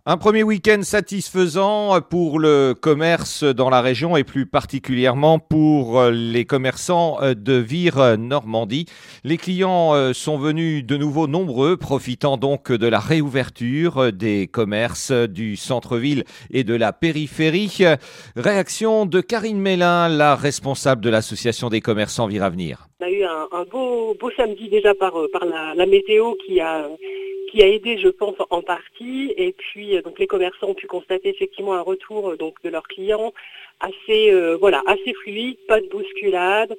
Un premier week-end satisfaisant pour le commerce dans la région et plus particulièrement pour les commerçants de Vire Normandie. Les clients sont venus de nouveau nombreux, profitant donc de la réouverture des commerces du centre-ville et de la périphérie. Réaction de Karine Mélin, la responsable de l'association des commerçants Vire Avenir. On a eu un beau samedi déjà par la météo qui a aidé, je pense, en partie. Et puis, donc, les commerçants ont pu constater effectivement un retour donc de leurs clients assez fluide, pas de bousculade,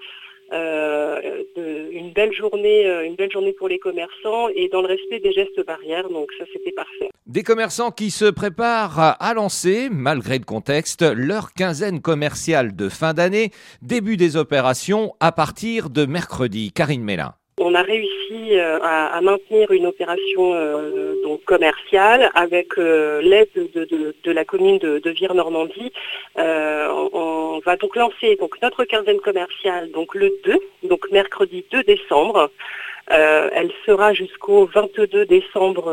une belle journée pour les commerçants et dans le respect des gestes barrières. Donc ça, c'était parfait. Des commerçants qui se préparent à lancer, malgré le contexte, leur quinzaine commerciale de fin d'année, début des opérations à partir de mercredi. Karine Mélin. On a réussi à maintenir une opération donc commerciale avec l'aide de la commune de Vire Normandie. On va donc lancer donc notre quinzaine commerciale donc le 2, donc mercredi 2 décembre. Elle sera jusqu'au 22 décembre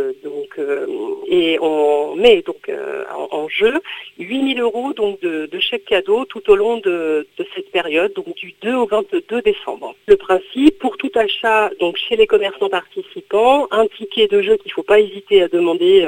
et on met donc en jeu 8 000 € donc de chèques cadeaux tout au long de cette période, donc du 2 au 22 décembre. Le principe, pour tout achat donc chez les commerçants participants, un ticket de jeu qu'il ne faut pas hésiter à demander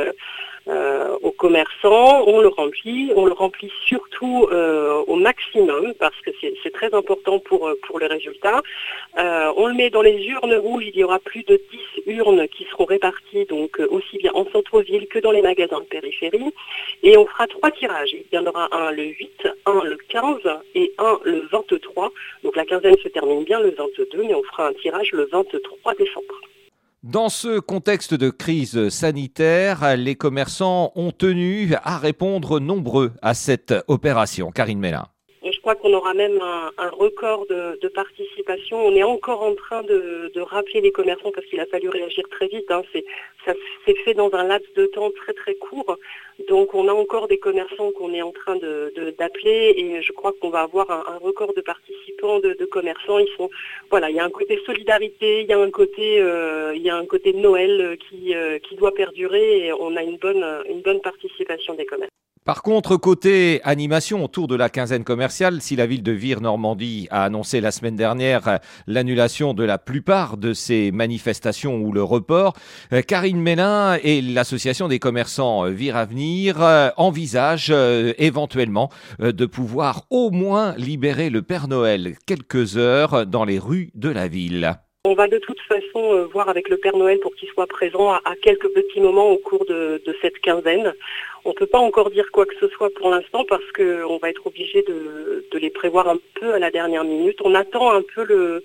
aux commerçants, on le remplit surtout au maximum parce que c'est très important pour le résultat. On le met dans les urnes rouges, il y aura plus de 10 urnes qui seront réparties donc aussi bien en centre-ville que dans les magasins de périphérie et on fera 3 tirages. Il y en aura un le 8, un le 15 et un le 23. Donc la quinzaine se termine bien le 22 mais on fera un tirage le 23 décembre. Dans ce contexte de crise sanitaire, les commerçants ont tenu à répondre nombreux à cette opération. Karine Mélin. Je crois qu'on aura même un record de participation. On est encore en train de rappeler les commerçants parce qu'il a fallu réagir très vite. Ça s'est fait dans un laps de temps très très court. Donc on a encore des commerçants qu'on est en train d'appeler et je crois qu'on va avoir un record de participants, de commerçants. Il y a un côté solidarité, il y a un côté de Noël qui doit perdurer et on a une bonne participation des commerçants. Par contre, côté animation autour de la quinzaine commerciale, si la ville de Vire Normandie a annoncé la semaine dernière l'annulation de la plupart de ces manifestations ou le report, Karine Mélin et l'association des commerçants Vire Avenir envisagent éventuellement de pouvoir au moins libérer le Père Noël quelques heures dans les rues de la ville. On va de toute façon voir avec le Père Noël pour qu'il soit présent à quelques petits moments au cours de cette quinzaine. On ne peut pas encore dire quoi que ce soit pour l'instant parce qu'on va être obligé de les prévoir un peu à la dernière minute. On attend un peu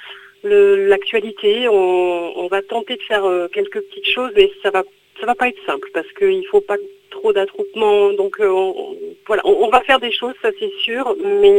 l'actualité. On va tenter de faire quelques petites choses, mais ça va pas être simple parce qu'il ne faut pas trop d'attroupements. Donc on va faire des choses, ça c'est sûr, mais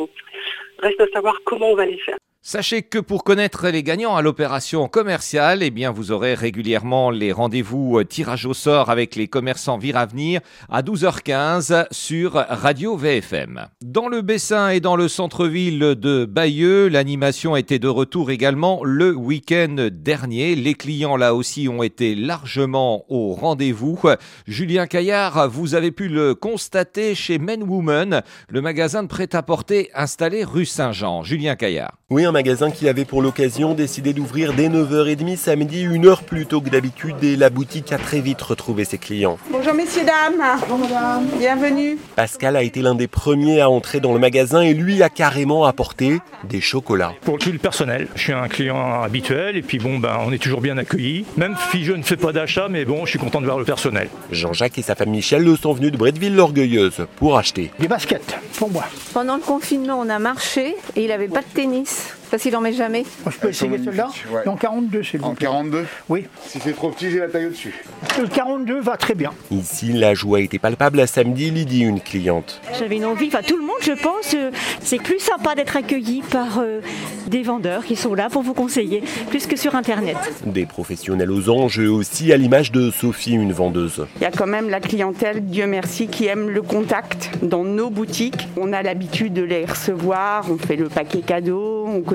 reste à savoir comment on va les faire. Sachez que pour connaître les gagnants à l'opération commerciale, vous aurez régulièrement les rendez-vous tirage au sort avec les commerçants Vire Avenir à 12h15 sur Radio VFM. Dans le Bessin et dans le centre-ville de Bayeux, l'animation était de retour également le week-end dernier. Les clients là aussi ont été largement au rendez-vous. Julien Caillard, vous avez pu le constater chez Men Woman, le magasin de prêt-à-porter installé rue Saint-Jean. Julien Caillard. Oui, un magasin qui avait pour l'occasion décidé d'ouvrir dès 9h30 samedi, 1 heure plus tôt que d'habitude, et la boutique a très vite retrouvé ses clients. Bonjour messieurs, dames. Bonjour madame. Bienvenue. Pascal a été l'un des premiers à entrer dans le magasin et lui a carrément apporté des chocolats. Pour tout le personnel, je suis un client habituel et puis on est toujours bien accueillis. Même si je ne fais pas d'achat, mais je suis content de voir le personnel. Jean-Jacques et sa femme Michel sont venus de Bretteville-l'Orgueilleuse pour acheter des baskets pour moi. Pendant le confinement, on a marché et il n'avait pas de tennis. Parce qu'il n'en met jamais. Moi, je peux essayer celui-là. Ouais. En 42, c'est le En 42 ? Oui. Si c'est trop petit, j'ai la taille au-dessus. Le 42 va très bien. Ici, la joie était palpable à samedi, Lydie, une cliente. J'avais une envie, tout le monde, je pense, c'est plus sympa d'être accueilli par des vendeurs qui sont là pour vous conseiller, plus que sur Internet. Des professionnels aux anges, eux aussi, à l'image de Sophie, une vendeuse. Il y a quand même la clientèle, Dieu merci, qui aime le contact dans nos boutiques. On a l'habitude de les recevoir, on fait le paquet cadeau, on connaît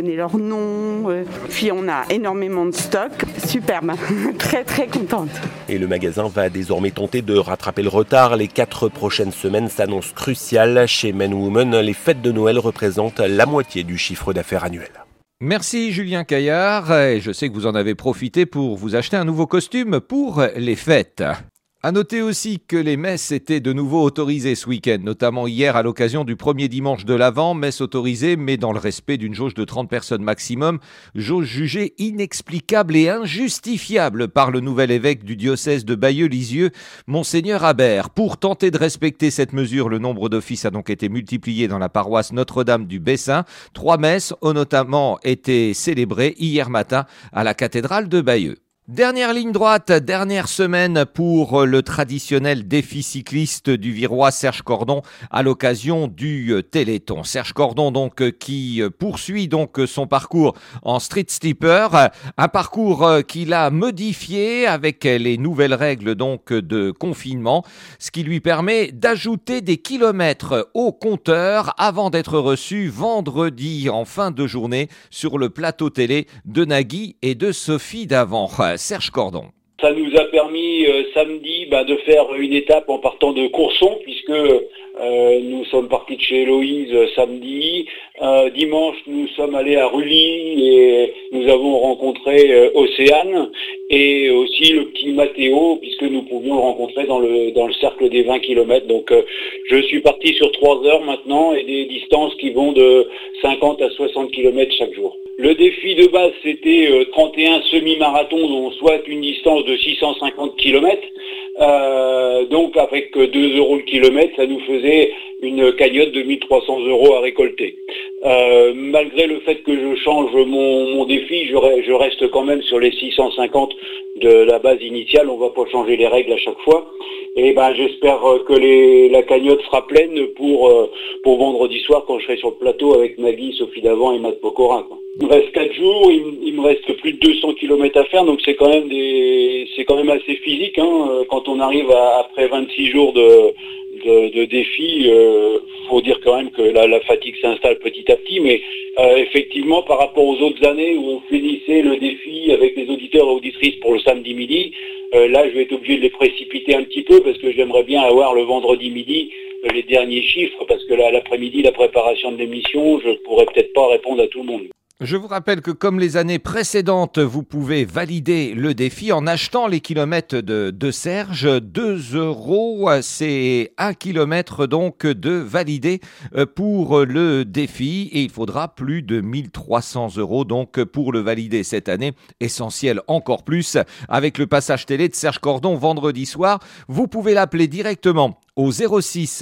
donné leur nom. Puis on a énormément de stock. Superbe, très très contente. Et le magasin va désormais tenter de rattraper le retard. Les 4 prochaines semaines s'annoncent cruciales. Chez Men Women, les fêtes de Noël représentent la moitié du chiffre d'affaires annuel. Merci Julien Caillard, et je sais que vous en avez profité pour vous acheter un nouveau costume pour les fêtes. À noter aussi que les messes étaient de nouveau autorisées ce week-end, notamment hier à l'occasion du premier dimanche de l'Avent, messe autorisée mais dans le respect d'une jauge de 30 personnes maximum, jauge jugée inexplicable et injustifiable par le nouvel évêque du diocèse de Bayeux-Lisieux, Monseigneur Habert. Pour tenter de respecter cette mesure, le nombre d'offices a donc été multiplié dans la paroisse Notre-Dame du Bessin. 3 messes ont notamment été célébrées hier matin à la cathédrale de Bayeux. Dernière ligne droite, dernière semaine pour le traditionnel défi cycliste du Virois Serge Cordon à l'occasion du Téléthon. Serge Cordon donc qui poursuit donc son parcours en street steeper, un parcours qu'il a modifié avec les nouvelles règles donc de confinement, ce qui lui permet d'ajouter des kilomètres au compteur avant d'être reçu vendredi en fin de journée sur le plateau télé de Nagui et de Sophie Davant. Serge Cordon. Ça nous a permis samedi de faire une étape en partant de Courson, puisque nous sommes partis de chez Héloïse samedi. Dimanche, nous sommes allés à Rully et nous avons rencontré Océane et aussi le petit Mathéo, puisque nous pouvions le rencontrer dans le cercle des 20 km. Donc je suis parti sur 3 heures maintenant et des distances qui vont de 50 à 60 km chaque jour. Le défi de base, c'était 31 semi-marathons, dont soit une distance de 650 km. Donc avec 2 € le kilomètre, ça nous faisait une cagnotte de 1 300 € à récolter. Malgré le fait que je change mon défi, je reste quand même sur les 650 de la base initiale. On va pas changer les règles à chaque fois. Et j'espère que la cagnotte sera pleine pour vendredi soir quand je serai sur le plateau avec Nagui, Sophie Davant et Matt Pokora. Il me reste 4 jours, il me reste plus de 200 km à faire, donc c'est quand même assez physique, hein. Quand on arrive après 26 jours de défi, faut dire quand même que la fatigue s'installe petit à petit, mais effectivement par rapport aux autres années où on finissait le défi avec les auditeurs et auditrices pour le samedi midi, là je vais être obligé de les précipiter un petit peu parce que j'aimerais bien avoir le vendredi midi les derniers chiffres, parce que l'après-midi, la préparation de l'émission, je pourrais peut-être pas répondre à tout le monde. Je vous rappelle que comme les années précédentes, vous pouvez valider le défi en achetant les kilomètres de Serge. 2 €, c'est 1 kilomètre donc de validé pour le défi et il faudra plus de 1 300 € donc pour le valider cette année. Essentiel encore plus avec le passage télé de Serge Cordon vendredi soir. Vous pouvez l'appeler directement au 06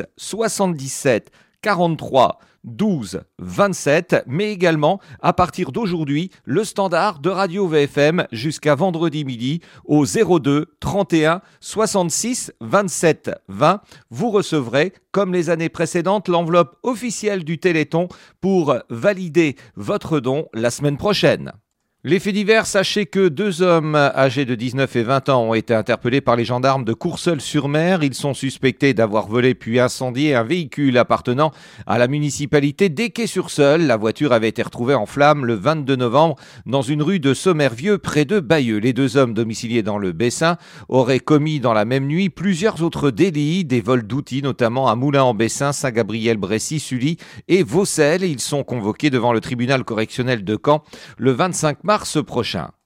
77 43 12 27, mais également à partir d'aujourd'hui le standard de Radio VFM jusqu'à vendredi midi au 02 31 66 27 20. Vous recevrez, comme les années précédentes, l'enveloppe officielle du Téléthon pour valider votre don la semaine prochaine. Les faits divers, sachez que 2 hommes âgés de 19 et 20 ans ont été interpellés par les gendarmes de Courseulles-sur-Mer. Ils sont suspectés d'avoir volé puis incendié un véhicule appartenant à la municipalité d'Équey-sur-Seulles. La voiture avait été retrouvée en flammes le 22 novembre dans une rue de Sommervieux près de Bayeux. Les 2 hommes domiciliés dans le Bessin auraient commis dans la même nuit plusieurs autres délits, des vols d'outils notamment à Moulins-en-Bessin, Saint-Gabriel-Brécy, Sully et Vaucelles. Ils sont convoqués devant le tribunal correctionnel de Caen le 25 mars prochain.